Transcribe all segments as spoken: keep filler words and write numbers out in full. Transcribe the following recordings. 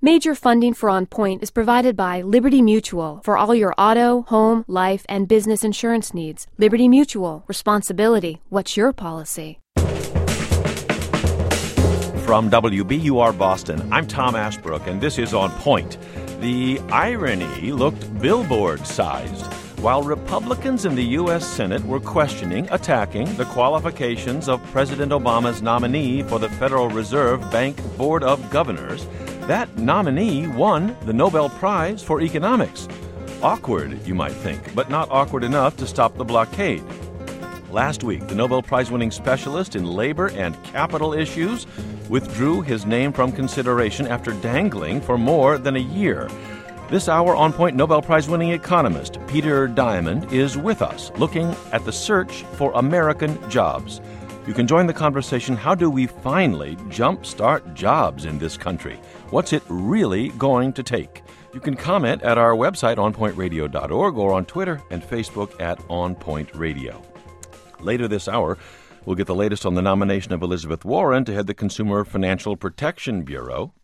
Major funding for On Point is provided by Liberty Mutual for all your auto, home, life, and business insurance needs. Liberty Mutual. Responsibility. What's your policy? From W B U R Boston, I'm Tom Ashbrook, and this is On Point. The irony looked billboard-sized. While Republicans in the U S. Senate were questioning, attacking the qualifications of President Obama's nominee for the Federal Reserve Bank Board of Governors, that nominee won the Nobel Prize for Economics. Awkward, you might think, but not awkward enough to stop the blockade. Last week, the Nobel Prize-winning specialist in labor and capital issues withdrew his name from consideration after dangling for more than a year. This hour, On Point Nobel Prize-winning economist Peter Diamond is with us, looking at the search for American jobs. You can join the conversation. How do we finally jumpstart jobs in this country? What's it really going to take? You can comment at our website, on point radio dot org, or on Twitter and Facebook at On Point Radio. Later this hour, we'll get the latest on the nomination of Elizabeth Warren to head the Consumer Financial Protection Bureau.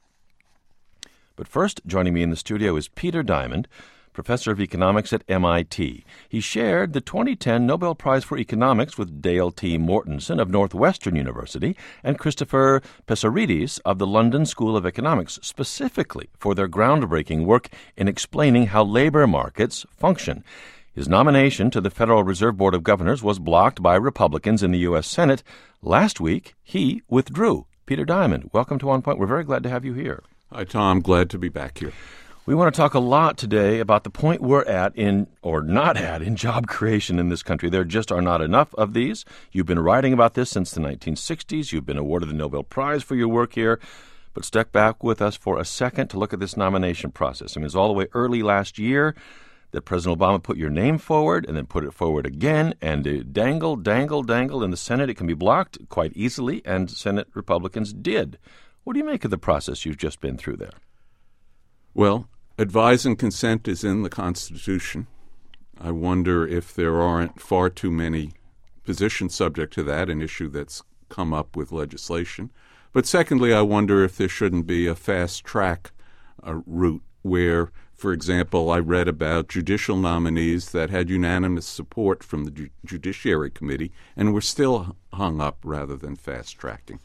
But first, joining me in the studio is Peter Diamond, professor of economics at M I T. He shared the twenty ten Nobel Prize for Economics with Dale T. Mortensen of Northwestern University and Christopher Pesarides of the London School of Economics, specifically for their groundbreaking work in explaining how labor markets function. His nomination to the Federal Reserve Board of Governors was blocked by Republicans in the U S. Senate. Last week, he withdrew. Peter Diamond, welcome to On Point. We're very glad to have you here. Hi, Tom. Glad to be back here. We want to talk a lot today about the point we're at in, or not at, in job creation in this country. There just are not enough of these. You've been writing about this since the nineteen sixties. You've been awarded the Nobel Prize for your work here. But step back with us for a second to look at this nomination process. I mean, it was all the way early last year that President Obama put your name forward and then put it forward again, and it dangle, dangle, dangle in the Senate. It can be blocked quite easily, and Senate Republicans did. What do you make of the process you've just been through there? Well, advise and consent is in the Constitution. I wonder if there aren't far too many positions subject to that, an issue that's come up with legislation. But secondly, I wonder if there shouldn't be a fast-track uh, route where, for example, I read about judicial nominees that had unanimous support from the Ju- Judiciary Committee and were still hung up rather than fast-tracking.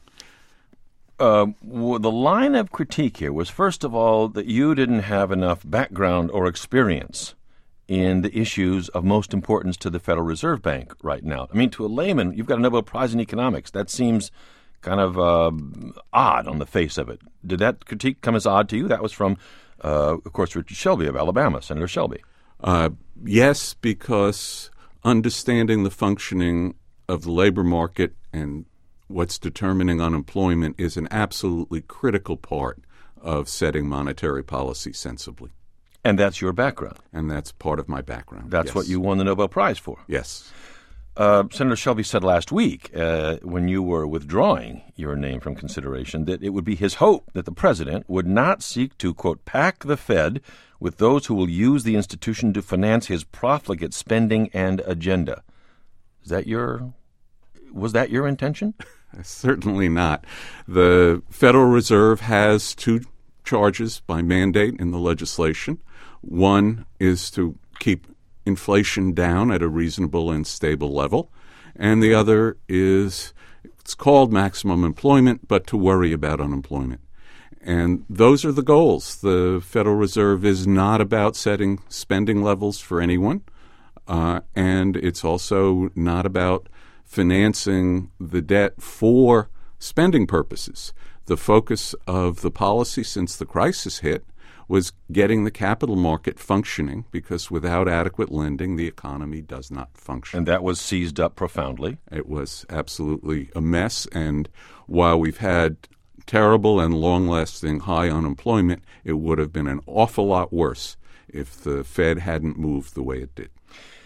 Uh, well, the line of critique here was, first of all, that you didn't have enough background or experience in the issues of most importance to the Federal Reserve Bank right now. I mean, to a layman, you've got a Nobel Prize in economics. That seems kind of uh, odd on the face of it. Did that critique come as odd to you? That was from, uh, of course, Richard Shelby of Alabama, Senator Shelby. Uh, yes, because understanding the functioning of the labor market and what's determining unemployment is an absolutely critical part of setting monetary policy sensibly. And that's your background. And that's part of my background. That's yes. what you won the Nobel Prize for. Yes. Uh, Senator Shelby said last week, uh, when you were withdrawing your name from consideration, that it would be his hope that the president would not seek to, quote, pack the Fed with those who will use the institution to finance his profligate spending and agenda. Is that your... Was that your intention? Certainly not. The Federal Reserve has two charges by mandate in the legislation. One is to keep inflation down at a reasonable and stable level, and the other is, it's called maximum employment, but to worry about unemployment. And those are the goals. The Federal Reserve is not about setting spending levels for anyone, uh, and it's also not about financing the debt for spending purposes. The focus of the policy since the crisis hit was getting the capital market functioning, because without adequate lending, the economy does not function. And that was seized up profoundly. It was absolutely a mess. And while we've had terrible and long-lasting high unemployment, it would have been an awful lot worse if the Fed hadn't moved the way it did.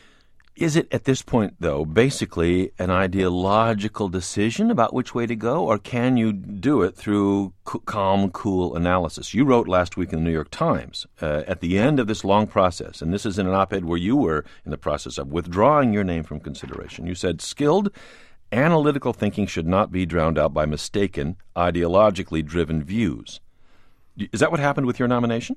Is it at this point, though, basically an ideological decision about which way to go, or can you do it through c- calm, cool analysis? You wrote last week in the New York Times, uh, at the end of this long process, and this is in an op-ed where you were in the process of withdrawing your name from consideration. You said, skilled analytical thinking should not be drowned out by mistaken, ideologically driven views. Is that what happened with your nomination?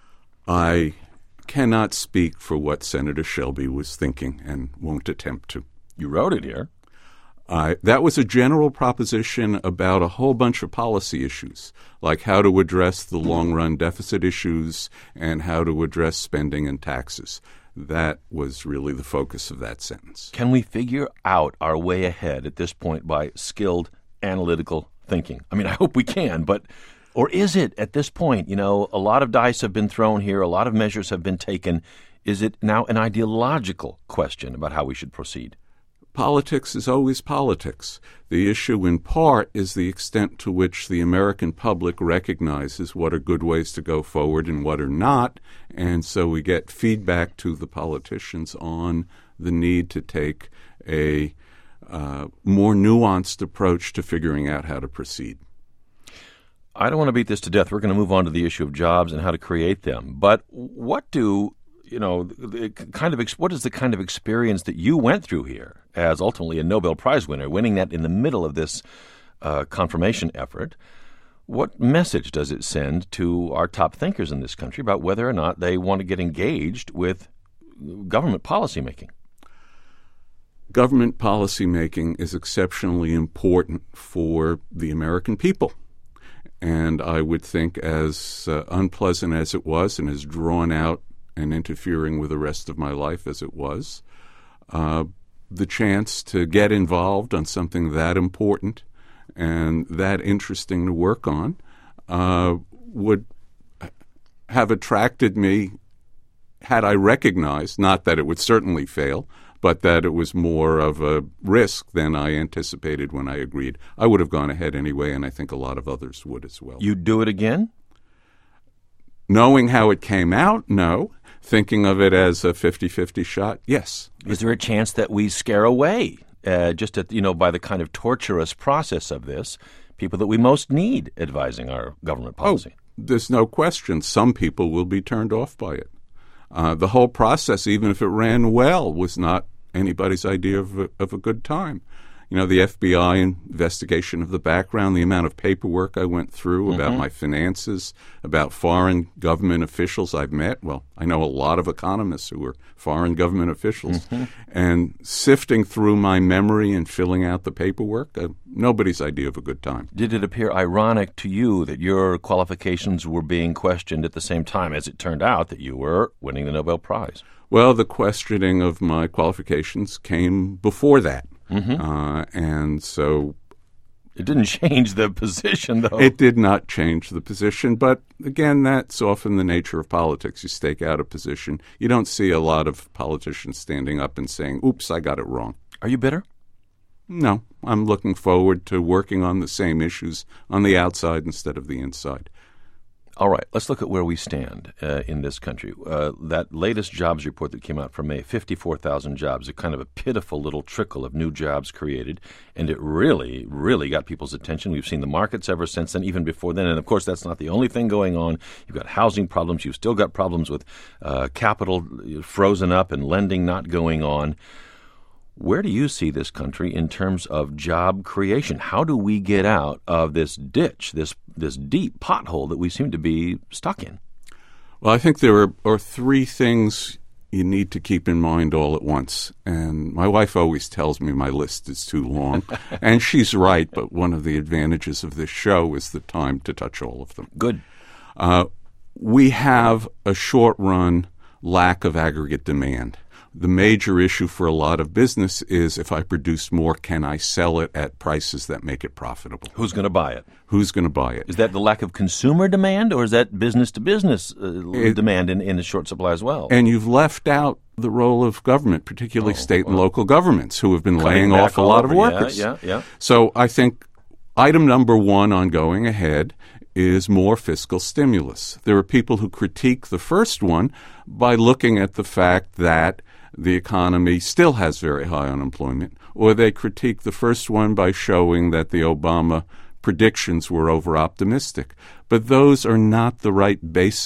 I cannot speak for what Senator Shelby was thinking and won't attempt to. You wrote it here. Uh, that was a general proposition about a whole bunch of policy issues, like how to address the long-run deficit issues and how to address spending and taxes. That was really the focus of that sentence. Can we figure out our way ahead at this point by skilled analytical thinking? I mean, I hope we can, but or is it at this point, you know, a lot of dice have been thrown here, a lot of measures have been taken. Is it now an ideological question about how we should proceed? Politics is always politics. The issue in part is the extent to which the American public recognizes what are good ways to go forward and what are not, and so we get feedback to the politicians on the need to take a uh, more nuanced approach to figuring out how to proceed. I don't want to beat this to death. We're going to move on to the issue of jobs and how to create them. But what do You know, the kind of what is the kind of experience that you went through here as ultimately a Nobel Prize winner, winning that in the middle of this uh, confirmation effort? What message does it send to our top thinkers in this country about whether or not they want to get engaged with government policymaking? Government policymaking is exceptionally important for the American people. And I would think as uh, unpleasant as it was and as drawn out and interfering with the rest of my life as it was, uh, the chance to get involved on something that important and that interesting to work on uh, would have attracted me had I recognized, not that it would certainly fail, but that it was more of a risk than I anticipated when I agreed. I would have gone ahead anyway, and I think a lot of others would as well. You'd do it again? Knowing how it came out, no. Thinking of it as a fifty-fifty shot, yes. Is there a chance that we scare away, uh, just at, you know, by the kind of torturous process of this, people that we most need advising our government policy? Oh, there's no question. Some people will be turned off by it. Uh, the whole process, even if it ran well, was not anybody's idea of a, of a good time. You know, the F B I investigation of the background, the amount of paperwork I went through mm-hmm. about my finances, about foreign government officials I've met. Well, I know a lot of economists who are foreign government officials. Mm-hmm. And sifting through my memory and filling out the paperwork, uh, nobody's idea of a good time. Did it appear ironic to you that your qualifications were being questioned at the same time as it turned out that you were winning the Nobel Prize? Well, the questioning of my qualifications came before that. Mm-hmm. Uh, and so it didn't change the position, though. It did not change the position. But again, that's often the nature of politics. You stake out a position. You don't see a lot of politicians standing up and saying, oops, I got it wrong. Are you bitter? No. I'm looking forward to working on the same issues on the outside instead of the inside. All right, let's look at where we stand uh, in this country. Uh, that latest jobs report that came out from May, fifty-four thousand jobs, a kind of a pitiful little trickle of new jobs created, and it really, really got people's attention. We've seen the markets ever since then, even before then, and of course that's not the only thing going on. You've got housing problems. You've still got problems with uh, capital frozen up and lending not going on. Where do you see this country in terms of job creation? How do we get out of this ditch, this this deep pothole that we seem to be stuck in? Well, I think there are, are three things you need to keep in mind all at once. And my wife always tells me my list is too long. And she's right, but one of the advantages of this show is the time to touch all of them. Good. Uh, we have a short-run lack of aggregate demand. The major issue for a lot of business is if I produce more, can I sell it at prices that make it profitable? Who's going to buy it? Who's going to buy it? Is that the lack of consumer demand, or is that business-to-business uh, it, demand in, in a short supply as well? And you've left out the role of government, particularly oh, state and well, local governments, who have been laying off a lot over, of workers. Yeah, yeah, yeah. So I think item number one on going ahead is more fiscal stimulus. There are people who critique the first one by looking at the fact that the economy still has very high unemployment, or they critique the first one by showing that the Obama predictions were over-optimistic. But those are not the right basis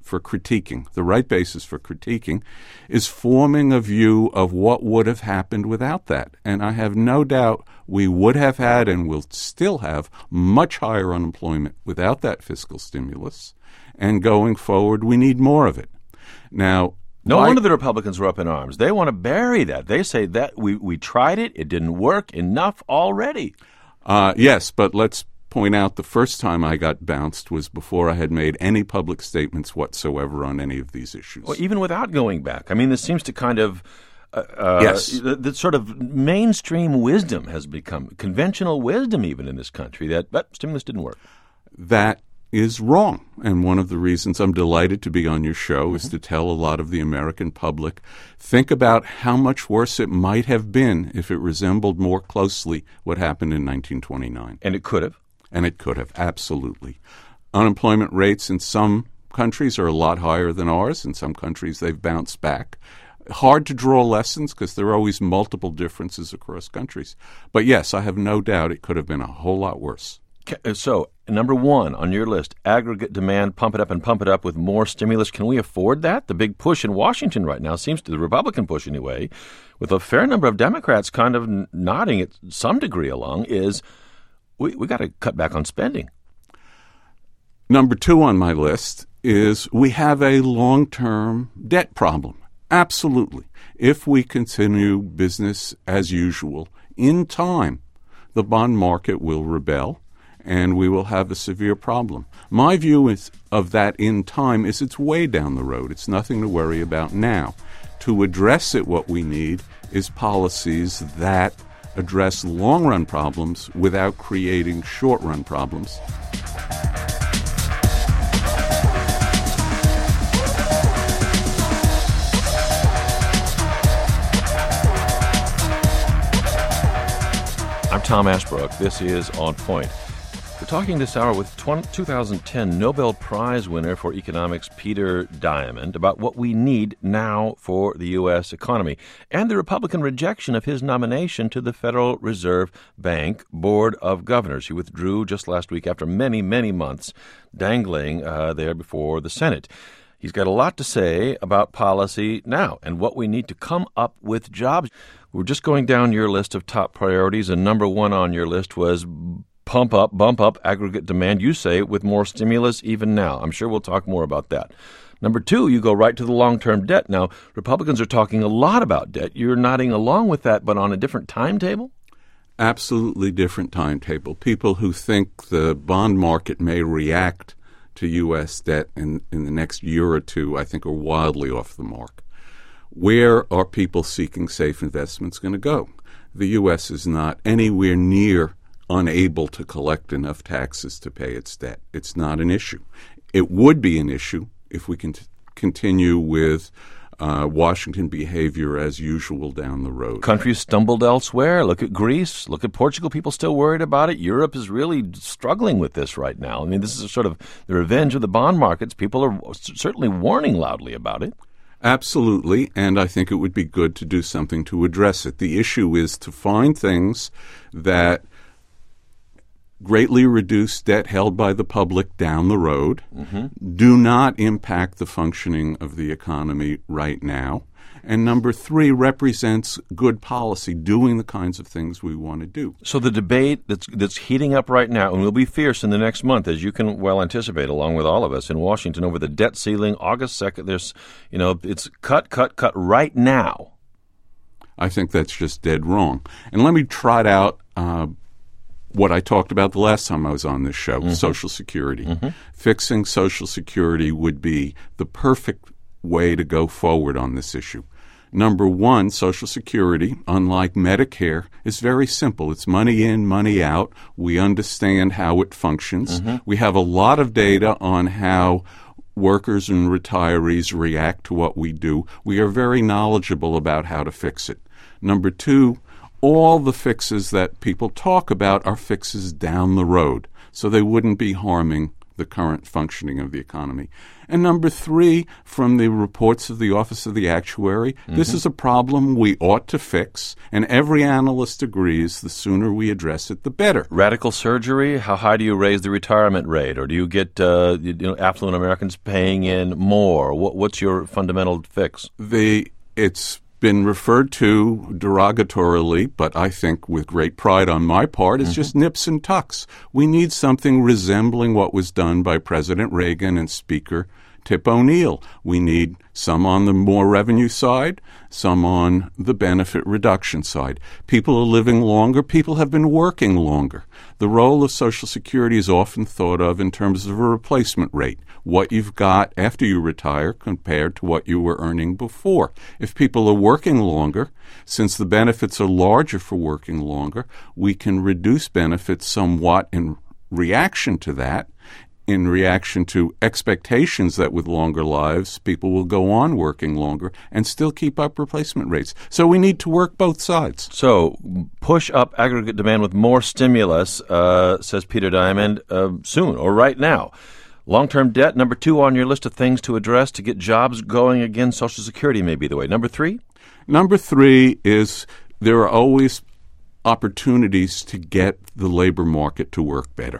for critiquing, the right basis for critiquing, is forming a view of what would have happened without that. And I have no doubt we would have had and will still have much higher unemployment without that fiscal stimulus. And going forward, we need more of it. Now, no why- wonder the Republicans were up in arms. They want to bury that. They say that we, we tried it, it didn't work, enough already. Uh, yes, but let's point out the first time I got bounced was before I had made any public statements whatsoever on any of these issues. Well, even without going back. I mean, this seems to kind of uh, uh, Yes. the, the sort of mainstream wisdom has become, conventional wisdom even in this country, that, that stimulus didn't work. That is wrong. And one of the reasons I'm delighted to be on your show mm-hmm. is to tell a lot of the American public, think about how much worse it might have been if it resembled more closely what happened in nineteen twenty-nine. And it could have. And it could have, absolutely. Unemployment rates in some countries are a lot higher than ours. In some countries, they've bounced back. Hard to draw lessons because there are always multiple differences across countries. But yes, I have no doubt it could have been a whole lot worse. So, number one on your list, aggregate demand, pump it up and pump it up with more stimulus. Can we afford that? The big push in Washington right now seems to, the Republican push anyway, with a fair number of Democrats kind of nodding at some degree along, is we we got to cut back on spending. Number two on my list is we have a long-term debt problem. Absolutely. If we continue business as usual, in time, the bond market will rebel and we will have a severe problem. My view is, of that in time is it's way down the road. It's nothing to worry about now. To address it, what we need is policies that address long-run problems without creating short-run problems. I'm Tom Ashbrook. This is On Point. We're talking this hour with two thousand ten Nobel Prize winner for economics Peter Diamond about what we need now for the U S economy and the Republican rejection of his nomination to the Federal Reserve Bank Board of Governors. He withdrew just last week after many, many months dangling uh, there before the Senate. He's got a lot to say about policy now and what we need to come up with jobs. We're just going down your list of top priorities, and number one on your list was pump up, bump up aggregate demand, you say, with more stimulus even now. I'm sure we'll talk more about that. Number two, you go right to the long-term debt. Now, Republicans are talking a lot about debt. You're nodding along with that, but on a different timetable? Absolutely different timetable. People who think the bond market may react to U S debt in, in the next year or two, I think, are wildly off the mark. Where are people seeking safe investments going to go? The U S is not anywhere near unable to collect enough taxes to pay its debt. It's not an issue. It would be an issue if we can t- continue with uh, Washington behavior as usual down the road. Countries stumbled elsewhere. Look at Greece. Look at Portugal. People still worried about it. Europe is really struggling with this right now. I mean, this is sort of the revenge of the bond markets. People are certainly warning loudly about it. Absolutely, and I think it would be good to do something to address it. The issue is to find things that greatly reduce debt held by the public down the road, mm-hmm. do not impact the functioning of the economy right now, and number three, represents good policy, doing the kinds of things we want to do. So the debate that's that's heating up right now and will be fierce in the next month, as you can well anticipate, along with all of us in Washington, over the debt ceiling, August second. There's, you know, it's cut, cut, cut right now. I think that's just dead wrong. And let me trot out uh, what I talked about the last time I was on this show, mm-hmm. Social Security. Mm-hmm. Fixing Social Security would be the perfect way to go forward on this issue. Number one, Social Security, unlike Medicare, is very simple. It's money in, money out. We understand how it functions. Mm-hmm. We have a lot of data on how workers and retirees react to what we do. We are very knowledgeable about how to fix it. Number two, all the fixes that people talk about are fixes down the road, so they wouldn't be harming the current functioning of the economy. And number three, from the reports of the Office of the Actuary, mm-hmm. this is a problem we ought to fix, and every analyst agrees the sooner we address it, the better. Radical surgery? How high do you raise the retirement rate? Or do you get uh, you know, affluent Americans paying in more? What, what's your fundamental fix? The It's been referred to derogatorily, but I think with great pride on my part, it's mm-hmm. just nips and tucks. We need something resembling what was done by President Reagan and Speaker Tip O'Neill. We need some on the more revenue side, some on the benefit reduction side. People are living longer. People have been working longer. The role of Social Security is often thought of in terms of a replacement rate, what you've got after you retire compared to what you were earning before. If people are working longer, since the benefits are larger for working longer, we can reduce benefits somewhat in reaction to that, in reaction to expectations that with longer lives, people will go on working longer and still keep up replacement rates. So we need to work both sides. So push up aggregate demand with more stimulus, uh, says Peter Diamond, uh, soon or right now. Long-term debt, number two on your list of things to address to get jobs going again. Social Security may be the way. Number three? Number three is there are always opportunities to get the labor market to work better.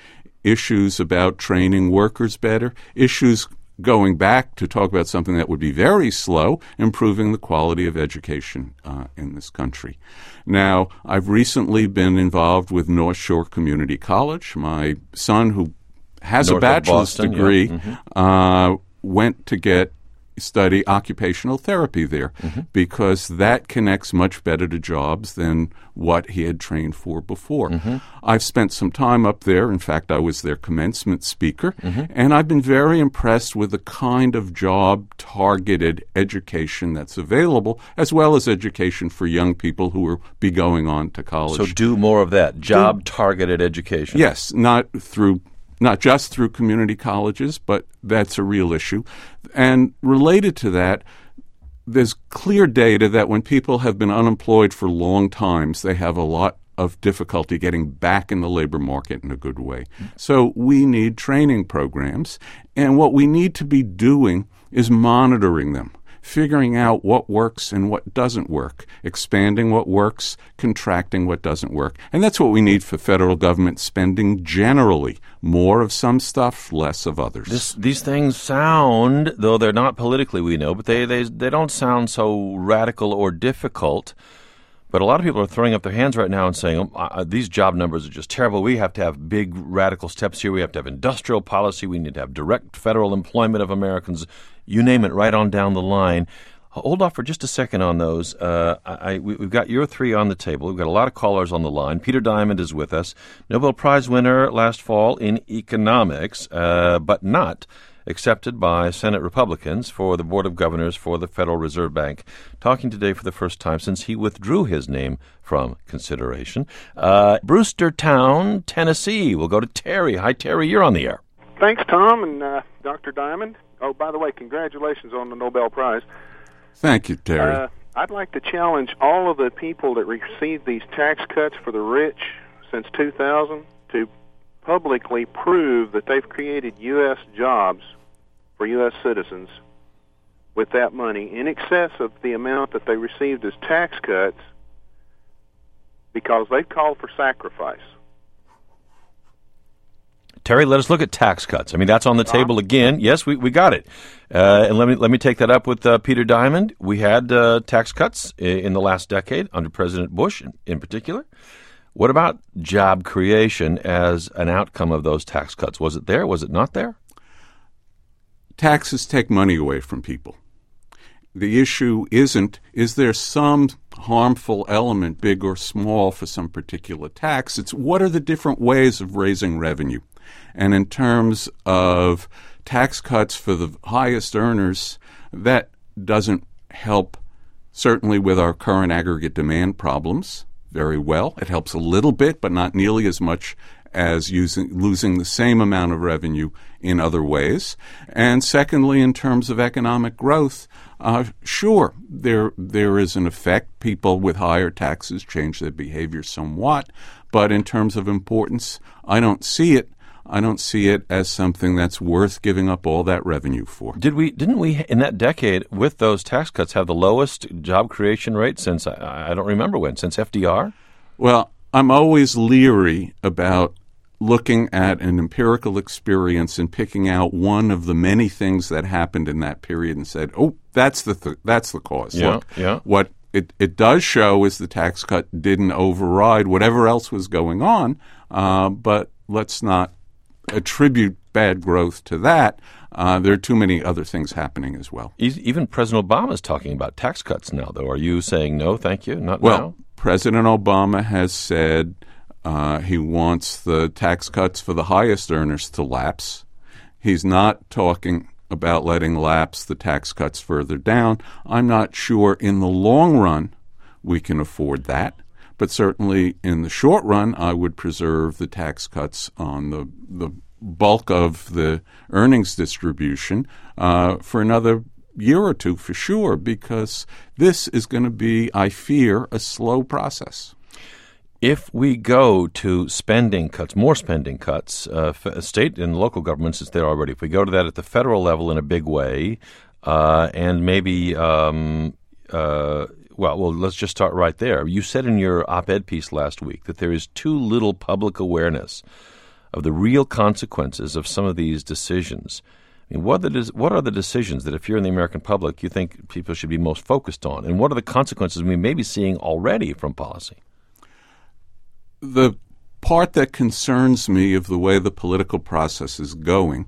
Issues about training workers better, issues going back to talk about something that would be very slow, improving the quality of education uh, in this country. Now, I've recently been involved with North Shore Community College. My son, who has North a bachelor's Boston, degree, yeah. mm-hmm. uh, went to get study occupational therapy there mm-hmm. because that connects much better to jobs than what he had trained for before. Mm-hmm. I've spent some time up there. In fact, I was their commencement speaker, mm-hmm. and I've been very impressed with the kind of job-targeted education that's available, as well as education for young people who will be going on to college. So do more of that, job-targeted education. Yes, not through Not just through community colleges, but that's a real issue. And related to that, there's clear data that when people have been unemployed for long times, they have a lot of difficulty getting back in the labor market in a good way. So we need training programs, and what we need to be doing is monitoring them, figuring out what works and what doesn't work, expanding what works, contracting what doesn't work. And that's what we need for federal government spending generally. More of some stuff, less of others. This, these things sound, though they're not politically, we know, but they, they, they don't sound so radical or difficult. But a lot of people are throwing up their hands right now and saying, oh, these job numbers are just terrible. We have to have big radical steps here. We have to have industrial policy. We need to have direct federal employment of Americans. You name it, right on down the line. Hold off for just a second on those. Uh, I, we, we've got your three on the table. We've got a lot of callers on the line. Peter Diamond is with us, Nobel Prize winner last fall in economics, uh, but not accepted by Senate Republicans for the Board of Governors for the Federal Reserve Bank, talking today for the first time since he withdrew his name from consideration. Uh, Brewstertown, Tennessee. We'll go to Terry. Hi, Terry. You're on the air. Thanks, Tom and uh, Doctor Diamond. Oh, by the way, congratulations on the Nobel Prize. Thank you, Terry. Uh, I'd like to challenge all of the people that received these tax cuts for the rich since two thousand to publicly prove that they've created U S jobs for U S citizens with that money in excess of the amount that they received as tax cuts, because they've called for sacrifice. Terry, let us look at tax cuts. I mean, that's on the table again. Yes, we, we got it. Uh, and let me let me take that up with uh, Peter Diamond. We had uh, tax cuts in the last decade under President Bush in, in particular. What about job creation as an outcome of those tax cuts? Was it there? Was it not there? Taxes take money away from people. The issue isn't, is there some harmful element, big or small, for some particular tax? It's what are the different ways of raising revenue? And in terms of tax cuts for the highest earners, that doesn't help, certainly with our current aggregate demand problems, very well. It helps a little bit, but not nearly as much as using, losing the same amount of revenue in other ways. And secondly, in terms of economic growth, uh, sure, there there is an effect. People with higher taxes change their behavior somewhat, but in terms of importance, I don't see it. I don't see it as something that's worth giving up all that revenue for. Did we? Didn't we in that decade with those tax cuts have the lowest job creation rate since I, I don't remember when, since F D R? Well, I'm always leery about looking at an empirical experience and picking out one of the many things that happened in that period and said, "Oh, that's the th- that's the cause." Yeah, Look, yeah. What it, it does show is the tax cut didn't override whatever else was going on, uh, but let's not attribute bad growth to that. Uh, there are too many other things happening as well. Even President Obama is talking about tax cuts now, though. Are you saying no, thank you, not well, now? President Obama has said uh, he wants the tax cuts for the highest earners to lapse. He's not talking about letting lapse the tax cuts further down. I'm not sure in the long run we can afford that. But certainly in the short run, I would preserve the tax cuts on the, the bulk of the earnings distribution uh, for another year or two for sure, because this is going to be, I fear, a slow process. If we go to spending cuts, more spending cuts, uh, state and local governments is there already. If we go to that at the federal level in a big way, uh, and maybe um, uh, Well, well, let's just start right there. You said in your op-ed piece last week that there is too little public awareness of the real consequences of some of these decisions. I mean, what are, the, what are the decisions that if you're in the American public you think people should be most focused on? And what are the consequences we may be seeing already from policy? The part that concerns me of the way the political process is going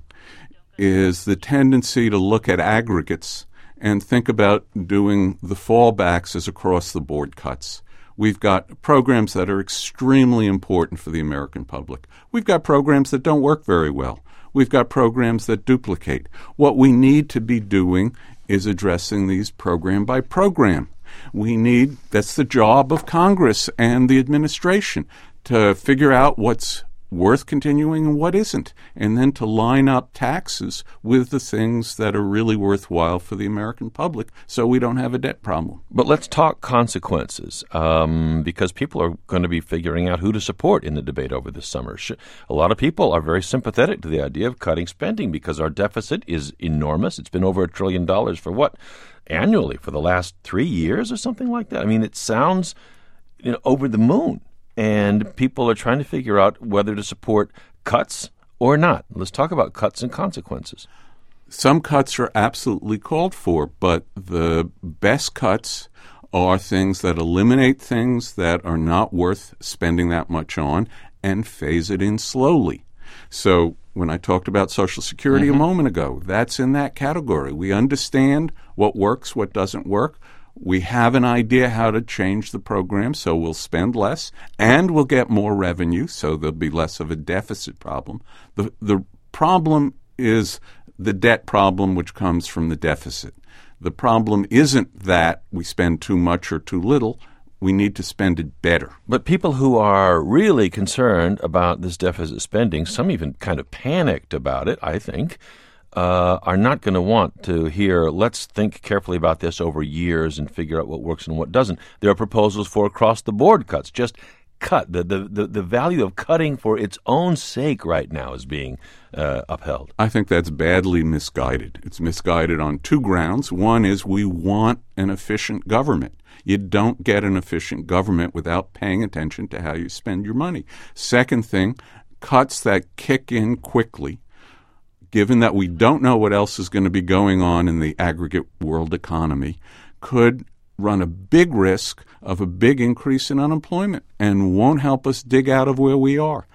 is the tendency to look at aggregates and think about doing the fallbacks as across-the-board cuts. We've got programs that are extremely important for the American public. We've got programs that don't work very well. We've got programs that duplicate. What we need to be doing is addressing these program by program. We need, that's the job of Congress and the administration, to figure out what's worth continuing and what isn't, and then to line up taxes with the things that are really worthwhile for the American public so we don't have a debt problem. But let's talk consequences, um, because people are going to be figuring out who to support in the debate over this summer. A lot of people are very sympathetic to the idea of cutting spending because our deficit is enormous. It's been over a trillion dollars for what? Annually for the last three years or something like that. I mean, it sounds, you know, over the moon. And people are trying to figure out whether to support cuts or not. Let's talk about cuts and consequences. Some cuts are absolutely called for, but the best cuts are things that eliminate things that are not worth spending that much on and phase it in slowly. So when I talked about Social Security mm-hmm. a moment ago, that's in that category. We understand what works, what doesn't work. We have an idea how to change the program, so we'll spend less, and we'll get more revenue, so there'll be less of a deficit problem. The the problem is the debt problem, which comes from the deficit. The problem isn't that we spend too much or too little. We need to spend it better. But people who are really concerned about this deficit spending, some even kind of panicked about it, I think, Uh, are not going to want to hear, let's think carefully about this over years and figure out what works and what doesn't. There are proposals for across-the-board cuts. Just cut. The, the, the, the value of cutting for its own sake right now is being uh, upheld. I think that's badly misguided. It's misguided on two grounds. One is we want an efficient government. You don't get an efficient government without paying attention to how you spend your money. Second thing, cuts that kick in quickly, given that we don't know what else is going to be going on in the aggregate world economy, could run a big risk of a big increase in unemployment and won't help us dig out of where we are.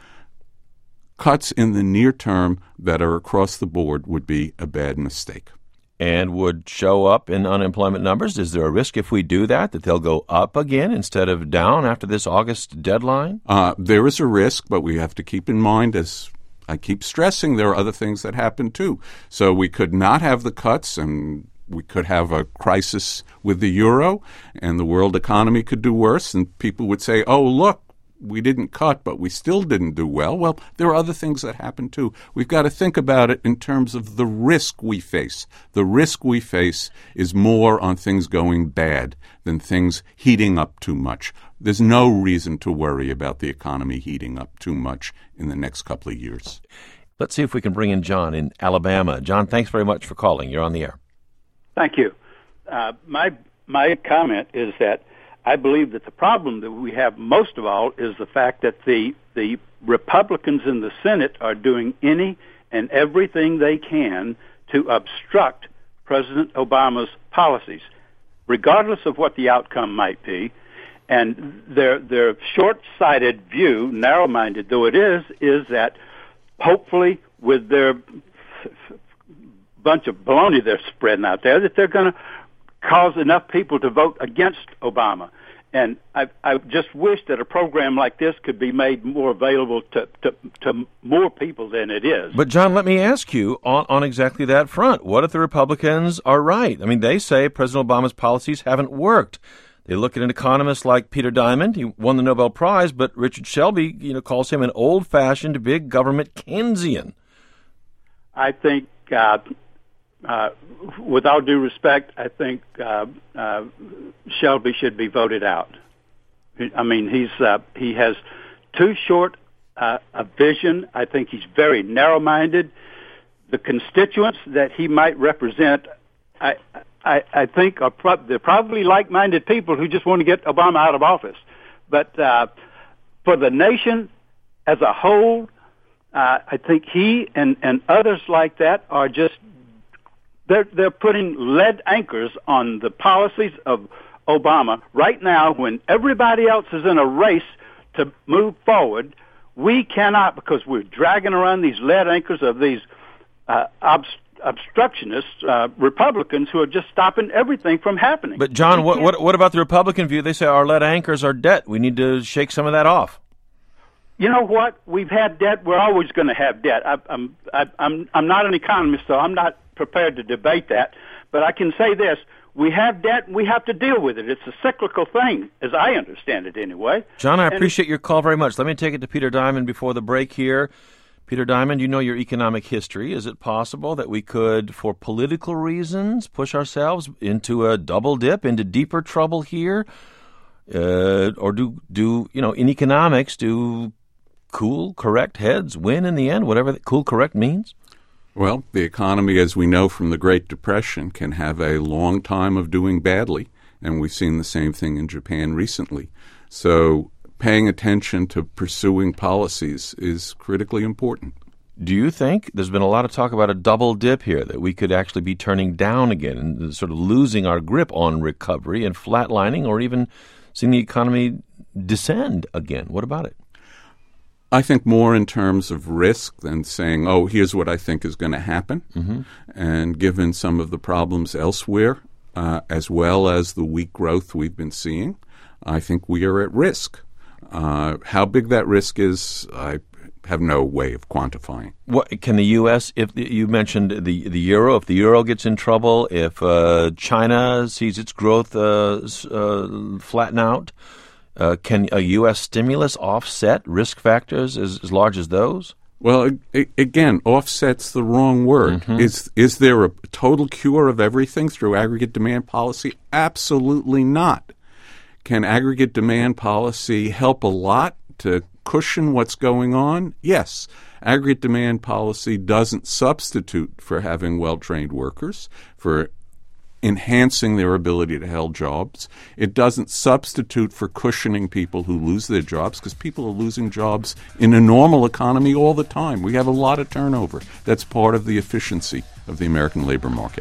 Cuts in the near term that are across the board would be a bad mistake. And would show up in unemployment numbers? Is there a risk if we do that, that they'll go up again instead of down after this August deadline? Uh, there is a risk, but we have to keep in mind, as I keep stressing, there are other things that happen too. So we could not have the cuts, and we could have a crisis with the euro, and the world economy could do worse, and people would say, oh, look, we didn't cut, but we still didn't do well. Well, there are other things that happen too. We've got to think about it in terms of the risk we face. The risk we face is more on things going bad than things heating up too much. There's no reason to worry about the economy heating up too much in the next couple of years. Let's see if we can bring in John in Alabama. John, thanks very much for calling. You're on the air. Thank you. Uh, my my comment is that I believe that the problem that we have most of all is the fact that the the Republicans in the Senate are doing any and everything they can to obstruct President Obama's policies, regardless of what the outcome might be. And their their short-sighted view, narrow-minded though it is, is that hopefully with their bunch of baloney they're spreading out there, that they're going to cause enough people to vote against Obama. And I, I just wish that a program like this could be made more available to, to, to more people than it is. But, John, let me ask you on, on exactly that front. What if the Republicans are right? I mean, they say President Obama's policies haven't worked. They look at an economist like Peter Diamond. He won the Nobel Prize, but Richard Shelby, you know, calls him an old-fashioned big government Keynesian. I think, uh, uh, with all due respect, I think uh, uh, Shelby should be voted out. I mean, he's uh, he has too short uh, a vision. I think he's very narrow-minded. The constituents that he might represent, I, I, I think, are pro- they're probably like-minded people who just want to get Obama out of office. But uh, for the nation as a whole, uh, I think he and, and others like that are just they're they're putting lead anchors on the policies of Obama right now when everybody else is in a race to move forward. We cannot, because we're dragging around these lead anchors of these uh, obst- obstructionists, uh, Republicans who are just stopping everything from happening. But, John, what, what what about the Republican view? They say our lead anchors are debt. We need to shake some of that off. You know what? We've had debt. We're always going to have debt. I, I'm I, I'm I'm not an economist, so I'm not prepared to debate that. But I can say this: we have debt, and we have to deal with it. It's a cyclical thing, as I understand it, anyway. John, I and appreciate your call very much. Let me take it to Peter Diamond before the break here. Peter Diamond, you know your economic history. Is it possible that we could, for political reasons, push ourselves into a double dip, into deeper trouble here? Uh, or do, do, you know, in economics, do cool, correct heads win in the end, whatever that cool, correct means? Well, the economy, as we know from the Great Depression, can have a long time of doing badly, and we've seen the same thing in Japan recently. So paying attention to pursuing policies is critically important. Do you think there's been a lot of talk about a double dip here, that we could actually be turning down again and sort of losing our grip on recovery and flatlining, or even seeing the economy descend again? What about it? I think more in terms of risk than saying, oh, here's what I think is going to happen. Mm-hmm. And given some of the problems elsewhere, uh, as well as the weak growth we've been seeing, I think we are at risk. Uh, how big that risk is, I have no way of quantifying. What can the U S, if the, you mentioned the the euro, if the euro gets in trouble, if uh, China sees its growth uh, uh, flatten out, uh, can a U S stimulus offset risk factors as, as large as those? Well, a- again, offset's the wrong word. Mm-hmm. Is is there a total cure of everything through aggregate demand policy? Absolutely not. Can aggregate demand policy help a lot to cushion what's going on? Yes. Aggregate demand policy doesn't substitute for having well-trained workers, for enhancing their ability to hold jobs. It doesn't substitute for cushioning people who lose their jobs, because people are losing jobs in a normal economy all the time. We have a lot of turnover. That's part of the efficiency of the American labor market.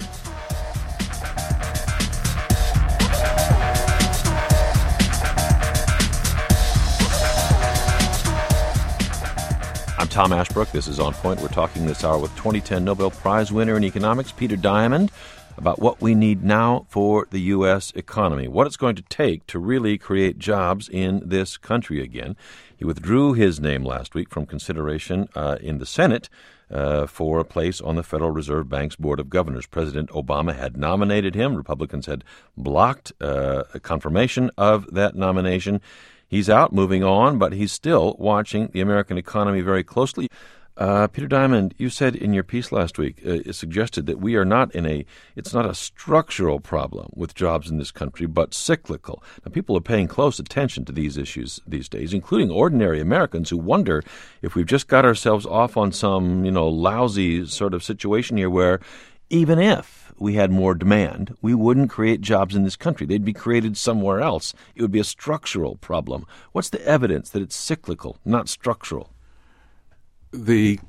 I'm Tom Ashbrook. This is On Point. We're talking this hour with twenty ten Nobel Prize winner in economics, Peter Diamond, about what we need now for the U S economy, what it's going to take to really create jobs in this country again. He withdrew his name last week from consideration uh, in the Senate uh, for a place on the Federal Reserve Bank's Board of Governors. President Obama had nominated him. Republicans had blocked uh, a confirmation of that nomination. He's out, moving on, but he's still watching the American economy very closely. Uh, Peter Diamond, you said in your piece last week, uh, it suggested that we are not in a, it's not a structural problem with jobs in this country, but cyclical. Now, people are paying close attention to these issues these days, including ordinary Americans who wonder if we've just got ourselves off on some, you know, lousy sort of situation here where even if we had more demand, we wouldn't create jobs in this country. They'd be created somewhere else. It would be a structural problem. What's the evidence that it's cyclical, not structural? The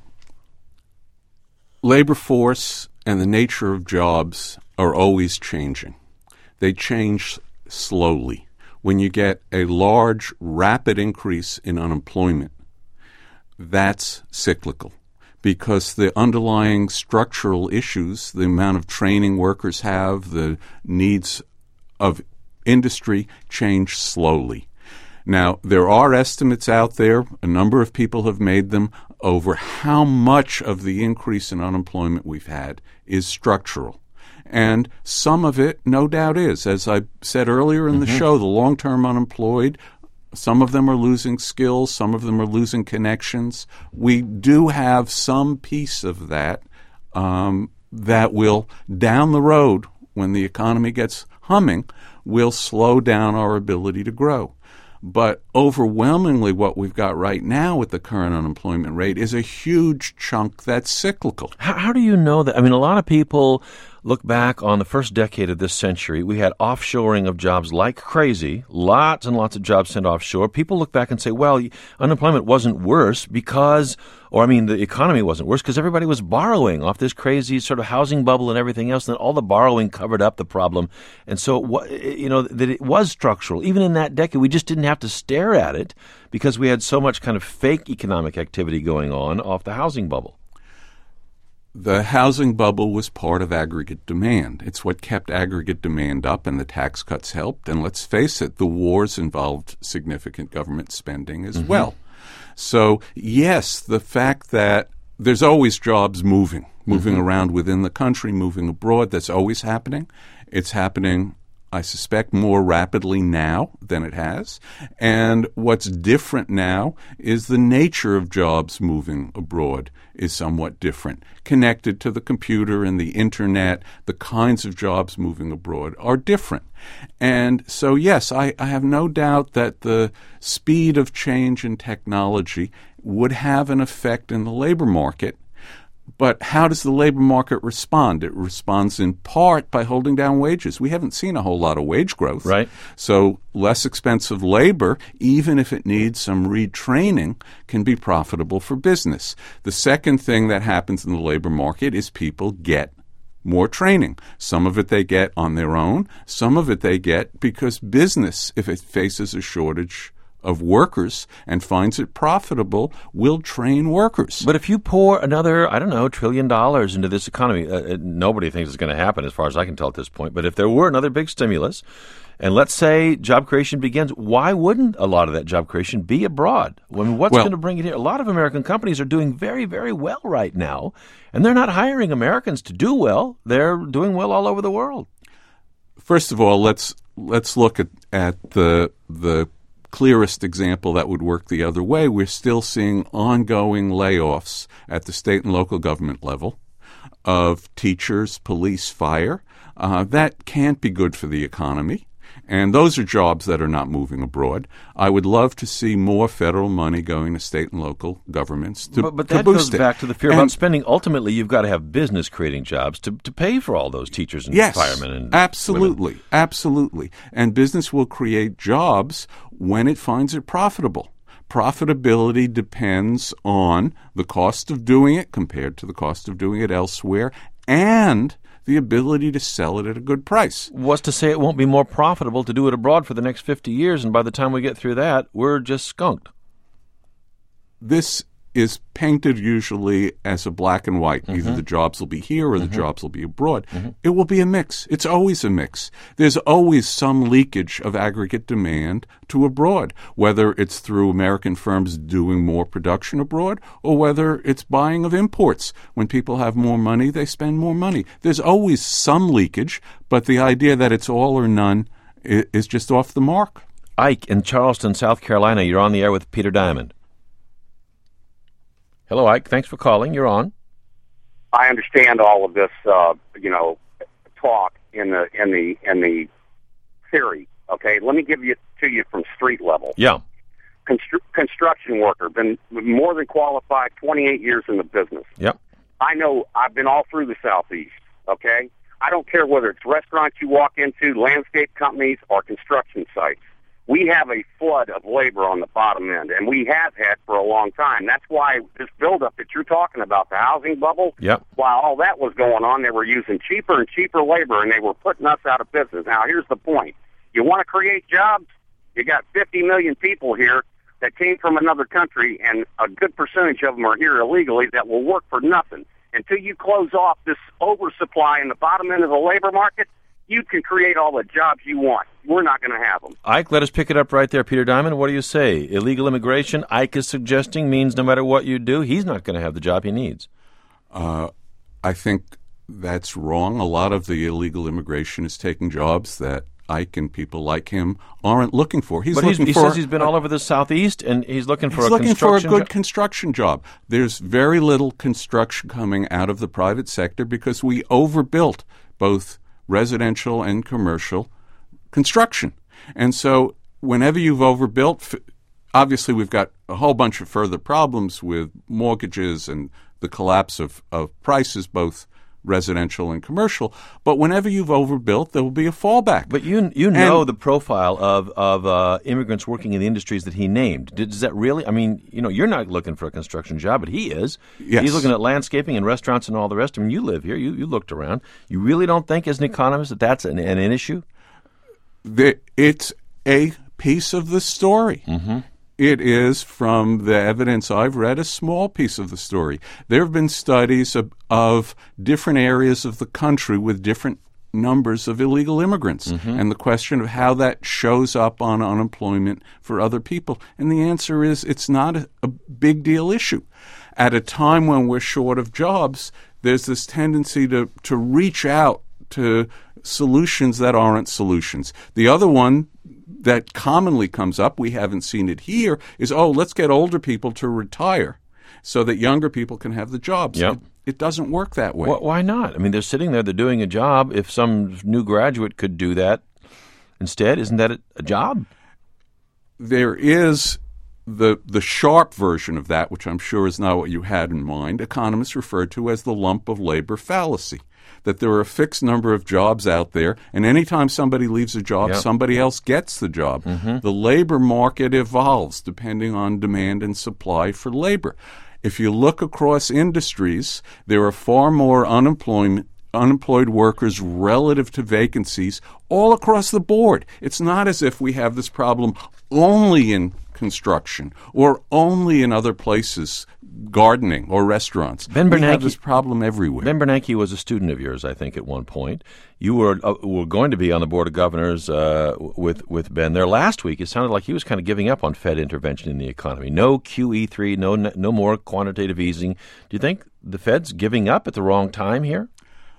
labor force and the nature of jobs are always changing. They change slowly. When you get a large, rapid increase in unemployment, that's cyclical because the underlying structural issues, the amount of training workers have, the needs of industry change slowly. Now, there are estimates out there, a number of people have made them, over how much of the increase in unemployment we've had is structural. And some of it, no doubt, is. As I said earlier in mm-hmm. the show, the long-term unemployed, some of them are losing skills, some of them are losing connections. We do have some piece of that um, that will, down the road, when the economy gets humming, will slow down our ability to grow. But overwhelmingly what we've got right now with the current unemployment rate is a huge chunk that's cyclical. How, how do you know that? I mean, a lot of people look back on the first decade of this century. We had offshoring of jobs like crazy, lots and lots of jobs sent offshore. People look back and say, well, unemployment wasn't worse because, or I mean, the economy wasn't worse because everybody was borrowing off this crazy sort of housing bubble and everything else, and then all the borrowing covered up the problem. And so, you know, that it was structural. Even in that decade, we just didn't have to stare at it because we had so much kind of fake economic activity going on off the housing bubble. The housing bubble was part of aggregate demand. It's what kept aggregate demand up, and the tax cuts helped. And let's face it, the wars involved significant government spending as mm-hmm. well. So, yes, the fact that there's always jobs moving, moving mm-hmm. around within the country, moving abroad, that's always happening. It's happening, I suspect, more rapidly now than it has. And what's different now is the nature of jobs moving abroad is somewhat different. Connected to the computer and the internet, the kinds of jobs moving abroad are different. And so, yes, I, I have no doubt that the speed of change in technology would have an effect in the labor market. But how does the labor market respond? It responds in part by holding down wages. We haven't seen a whole lot of wage growth. Right. So less expensive labor, even if it needs some retraining, can be profitable for business. The second thing that happens in the labor market is people get more training. Some of it they get on their own. Some of it they get because business, if it faces a shortage of workers and finds it profitable, will train workers. But if you pour another, I don't know, trillion dollars into this economy, uh, nobody thinks it's going to happen as far as I can tell at this point, but if there were another big stimulus, and let's say job creation begins, why wouldn't a lot of that job creation be abroad? I mean, what's well, going to bring it here? A lot of American companies are doing very, very well right now, and they're not hiring Americans to do well. They're doing well all over the world. First of all, let's let's look at, at the the clearest example that would work the other way. We're still seeing ongoing layoffs at the state and local government level of teachers, police, fire. Uh, that can't be good for the economy. And those are jobs that are not moving abroad. I would love to see more federal money going to state and local governments to, but, but to that boost goes it. back to the fear and, about spending. Ultimately, you've got to have business creating jobs to, to pay for all those teachers and yes, firemen and absolutely, women. absolutely. And business will create jobs when it finds it profitable. Profitability depends on the cost of doing it compared to the cost of doing it elsewhere, and the ability to sell it at a good price. What's to say it won't be more profitable to do it abroad for the next fifty years, and by the time we get through that, we're just skunked? This is painted usually as a black and white. Mm-hmm. Either the jobs will be here or mm-hmm. the jobs will be abroad. Mm-hmm. It will be a mix. It's always a mix. There's always some leakage of aggregate demand to abroad, whether it's through American firms doing more production abroad or whether it's buying of imports. When people have more money, they spend more money. There's always some leakage, but the idea that it's all or none is just off the mark. Ike in Charleston, South Carolina. You're on the air with Peter Diamond. Hello, Ike. Thanks for calling. You're on. I understand all of this, uh, you know, talk in the in the in the theory. Okay, let me give you to you from street level. Yeah. Constru- construction worker, been more than qualified, twenty-eight years in the business. Yep. I know I've been all through the Southeast, okay? I don't care whether it's restaurants you walk into, landscape companies, or construction sites. We have a flood of labor on the bottom end, and we have had for a long time. That's why this buildup that you're talking about, the housing bubble, yep. while all that was going on, they were using cheaper and cheaper labor, and they were putting us out of business. Now, here's the point. You want to create jobs? You got fifty million people here that came from another country, and a good percentage of them are here illegally that will work for nothing. Until you close off this oversupply in the bottom end of the labor market, you can create all the jobs you want. We're not going to have them. Ike, let us pick it up right there. Peter Diamond, what do you say? Illegal immigration, Ike is suggesting, means no matter what you do, he's not going to have the job he needs. Uh, I think that's wrong. A lot of the illegal immigration is taking jobs that Ike and people like him aren't looking for. He's but looking he's, he for says he's been a, all over the Southeast, and he's looking for he's a looking for a construction good jo- construction job. There's very little construction coming out of the private sector because we overbuilt both residential and commercial construction. And so whenever you've overbuilt, obviously we've got a whole bunch of further problems with mortgages and the collapse of, of prices, both residential and commercial, but whenever you've overbuilt, there will be a fallback. But you you know and, the profile of of uh, immigrants working in the industries that he named. Does that really? I mean, you know, you're not looking for a construction job, but he is. Yes. He's looking at landscaping and restaurants and all the rest. I mean, you live here. You you looked around. You really don't think, as an economist, that that's an, an, an issue? The, it's a piece of the story. Mm-hmm. It is, from the evidence I've read, a small piece of the story. There have been studies of, of different areas of the country with different numbers of illegal immigrants, mm-hmm. and the question of how that shows up on unemployment for other people. And the answer is it's not a, a big deal issue. At a time when we're short of jobs, there's this tendency to, to reach out to solutions that aren't solutions. The other one that commonly comes up, we haven't seen it here, is, oh, let's get older people to retire so that younger people can have the jobs. Yep. It, it doesn't work that way. Well, why not? I mean, they're sitting there, they're doing a job. If some new graduate could do that instead, isn't that a, a job? There is the the sharp version of that, which I'm sure is not what you had in mind, economists refer to as the lump of labor fallacy. That there are a fixed number of jobs out there, and anytime somebody leaves a job, yep. somebody else gets the job. Mm-hmm. The labor market evolves depending on demand and supply for labor. If you look across industries, there are far more unemployment unemployed workers relative to vacancies all across the board. It's not as if we have this problem only in construction or only in other places, gardening or restaurants. Ben we Bernanke, have this problem everywhere. Ben Bernanke was a student of yours, I think, at one point. You were uh, were going to be on the Board of Governors uh, with, with Ben there. Last week, it sounded like he was kind of giving up on Fed intervention in the economy. No Q E three, no no more quantitative easing. Do you think the Fed's giving up at the wrong time here?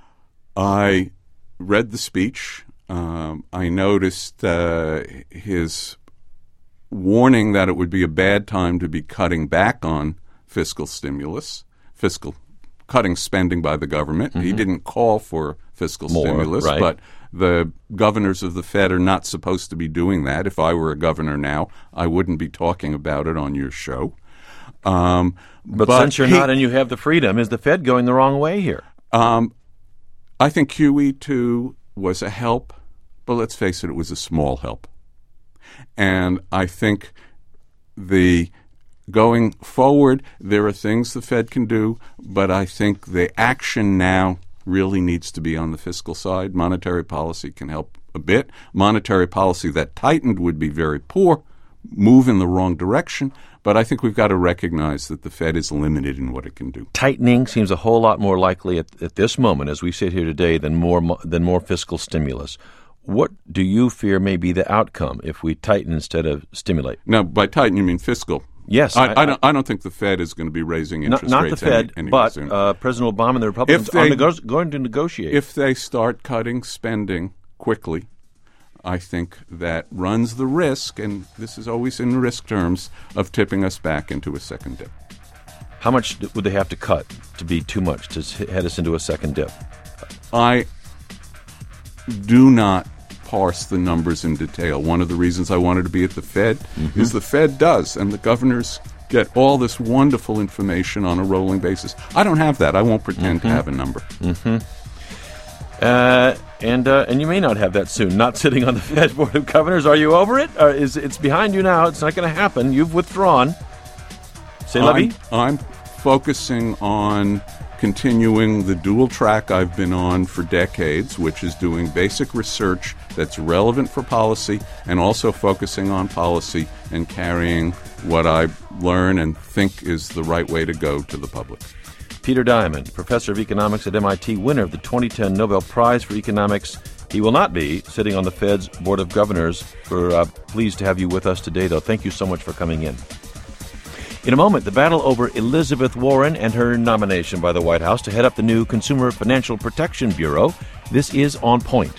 I read the speech. Um, I noticed uh, his warning that it would be a bad time to be cutting back on fiscal stimulus, fiscal cutting spending by the government. Mm-hmm. He didn't call for fiscal More, stimulus, right. but the governors of the Fed are not supposed to be doing that. If I were a governor now, I wouldn't be talking about it on your show. Um, but, but since you're he, not and you have the freedom, is the Fed going the wrong way here? Um, I think Q E two was a help, but let's face it, it was a small help. And I think the going forward, there are things the Fed can do, but I think the action now really needs to be on the fiscal side. Monetary policy can help a bit. Monetary policy that tightened would be very poor, move in the wrong direction, but I think we've got to recognize that the Fed is limited in what it can do. Tightening seems a whole lot more likely at, at this moment, as we sit here today, than more than more fiscal stimulus. What do you fear may be the outcome if we tighten instead of stimulate? Now, by tighten, you mean fiscal. Yes. I, I, I, don't, I don't think the Fed is going to be raising interest not, not rates. Not the Fed, any, any but soon. uh, President Obama and the Republicans they, are nego- going to negotiate. If they start cutting spending quickly, I think that runs the risk, and this is always in risk terms, of tipping us back into a second dip. How much would they have to cut to be too much to head us into a second dip? I do not parse the numbers in detail. One of the reasons I wanted to be at the Fed mm-hmm. is the Fed does, and the governors get all this wonderful information on a rolling basis. I don't have that. I won't pretend mm-hmm. to have a number. Mm-hmm. Uh, and uh, and you may not have that soon. Not sitting on the Fed Board of Governors. Are you over it? Or is it's behind you now? It's not going to happen. You've withdrawn. C'est la vie? I'm, I'm focusing on continuing the dual track I've been on for decades, which is doing basic research that's relevant for policy and also focusing on policy and carrying what I learn and think is the right way to go to the public. Peter Diamond, professor of economics at M I T, winner of the twenty ten Nobel Prize for Economics. He will not be sitting on the Fed's Board of Governors. We're uh, pleased to have you with us today, though. Thank you so much for coming in. In a moment, the battle over Elizabeth Warren and her nomination by the White House to head up the new Consumer Financial Protection Bureau. This is On Point.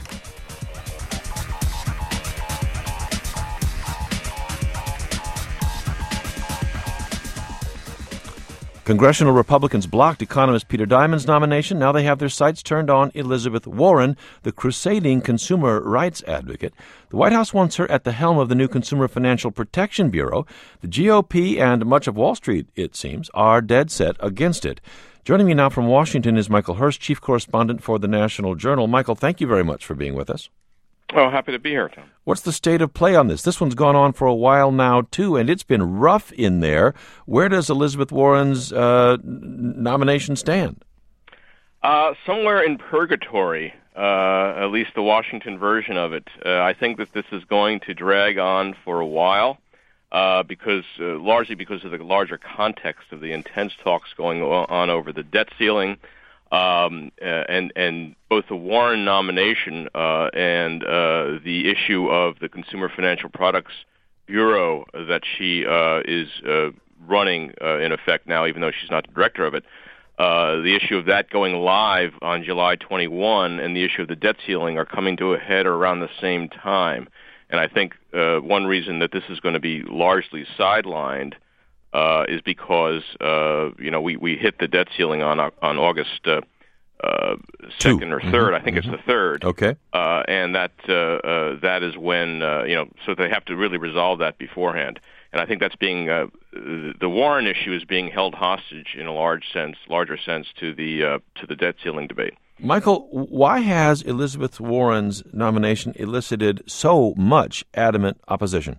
Congressional Republicans blocked economist Peter Diamond's nomination. Now they have their sights turned on Elizabeth Warren, the crusading consumer rights advocate. The White House wants her at the helm of the new Consumer Financial Protection Bureau. The G O P and much of Wall Street, it seems, are dead set against it. Joining me now from Washington is Michael Hurst, chief correspondent for the National Journal. Michael, thank you very much for being with us. Oh, happy to be here, Tom. What's the state of play on this? This one's gone on for a while now, too, and it's been rough in there. Where does Elizabeth Warren's uh, nomination stand? Uh, somewhere in purgatory, uh, at least the Washington version of it. Uh, I think that this is going to drag on for a while, uh, because uh, largely because of the larger context of the intense talks going on over the debt ceiling. Um, and, and both the Warren nomination uh, and uh, the issue of the Consumer Financial Products Bureau that she uh, is uh, running uh, in effect now, even though she's not the director of it, uh, the issue of that going live on July twenty-first and the issue of the debt ceiling are coming to a head around the same time. And I think uh, one reason that this is going to be largely sidelined Uh, is because uh, you know we, we hit the debt ceiling on on August uh, uh, second or third. Mm-hmm. I think mm-hmm. it's the third. Okay, uh, and that uh, uh, that is when uh, you know. So they have to really resolve that beforehand. And I think that's being uh, the Warren issue is being held hostage in a large sense, larger sense, to the uh, to the debt ceiling debate. Michael, why has Elizabeth Warren's nomination elicited so much adamant opposition?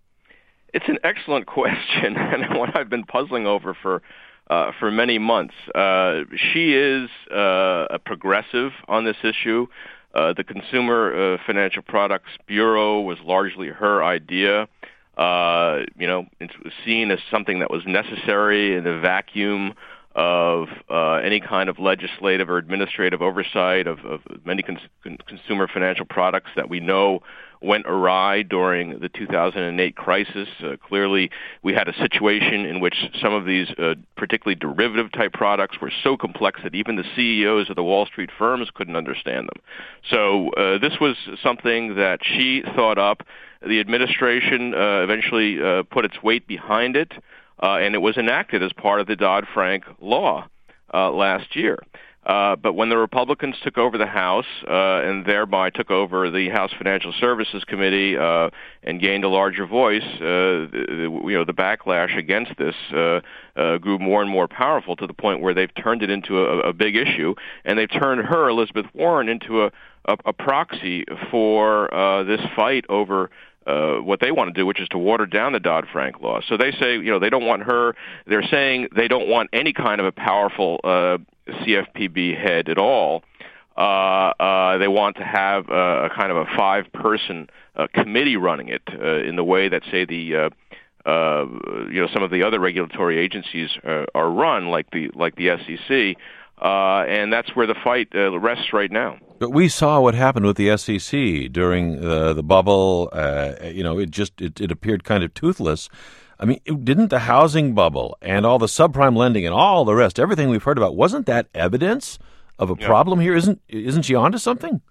It's an excellent question, and one I've been puzzling over for uh, for many months. Uh, she is uh, a progressive on this issue. Uh, the Consumer uh, Financial Products Bureau was largely her idea. Uh, you know, it was seen as something that was necessary in the vacuum of uh, any kind of legislative or administrative oversight of, of many cons- consumer financial products that we know went awry during the two thousand eight crisis. Uh, clearly, we had a situation in which some of these uh, particularly derivative-type products were so complex that even the C E Os of the Wall Street firms couldn't understand them. So uh, this was something that she thought up. The administration uh, eventually uh, put its weight behind it, uh, and it was enacted as part of the Dodd-Frank law uh, last year. Uh, but when the Republicans took over the House uh, and thereby took over the House Financial Services Committee uh, and gained a larger voice, uh, the, you know, the backlash against this uh, uh, grew more and more powerful to the point where they've turned it into a, a big issue, and they've turned her, Elizabeth Warren, into a, a, a proxy for uh, this fight over Uh, what they want to do, which is to water down the Dodd-Frank law. So they say, you know, they don't want her. They're saying they don't want any kind of a powerful uh, C F P B head at all. Uh, uh, they want to have a, a kind of a five-person uh, committee running it uh, in the way that, say, the uh, uh, you know some of the other regulatory agencies uh, are run, like the like the S E C. Uh, and that's where the fight uh, rests right now. But we saw what happened with the S E C during uh, the bubble. Uh, you know, it just it, it appeared kind of toothless. I mean, it, didn't the housing bubble and all the subprime lending and all the rest, everything we've heard about, wasn't that evidence of a yeah. problem here? Isn't isn't she onto something?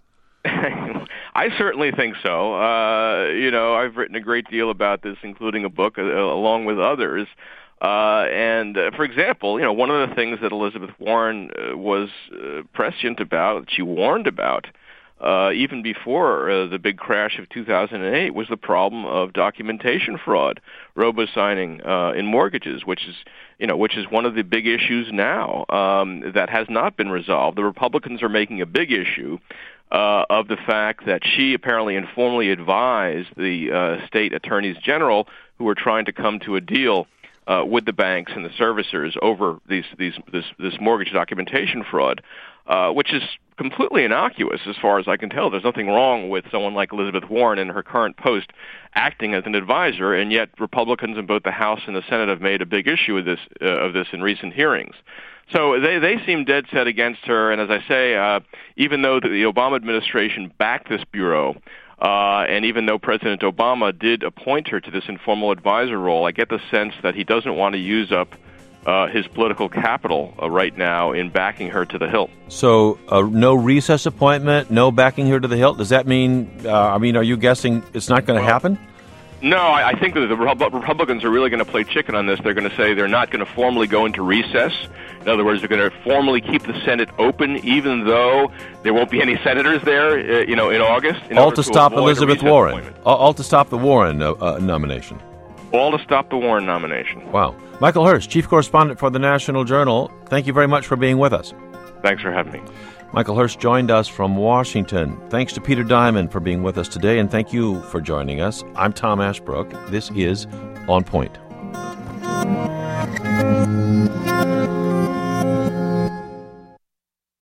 I certainly think so. Uh, you know, I've written a great deal about this, including a book uh, along with others. Uh, and, uh, for example, you know, one of the things that Elizabeth Warren uh, was uh, prescient about, that she warned about, uh, even before uh, the big crash of two thousand eight, was the problem of documentation fraud, robo-signing uh, in mortgages, which is, you know, which is one of the big issues now um, that has not been resolved. The Republicans are making a big issue uh, of the fact that she apparently informally advised the uh, state attorneys general who were trying to come to a deal uh, with the banks and the servicers over these, these, this, this mortgage documentation fraud, uh, which is completely innocuous as far as I can tell. There's nothing wrong with someone like Elizabeth Warren in her current post acting as an advisor, and yet Republicans in both the House and the Senate have made a big issue of this uh, of this in recent hearings. So they, they seem dead set against her, and as I say, uh, even though the Obama administration backed this bureau, uh, and even though President Obama did appoint her to this informal advisor role, I get the sense that he doesn't want to use up Uh, his political capital uh, right now in backing her to the hilt. So, uh, no recess appointment, no backing her to the hilt. Does that mean? Uh, I mean, are you guessing it's not going to well, happen? No, I, I think that the Repub- Republicans are really going to play chicken on this. They're going to say they're not going to formally go into recess. In other words, they're going to formally keep the Senate open, even though there won't be any senators there, uh, you know, in August. In all to stop to Elizabeth Warren. All, all to stop the Warren uh, uh, nomination. All to stop the Warren nomination. Wow. Michael Hirsch, Chief Correspondent for the National Journal, thank you very much for being with us. Thanks for having me. Michael Hirsch joined us from Washington. Thanks to Peter Diamond for being with us today, and thank you for joining us. I'm Tom Ashbrook. This is On Point.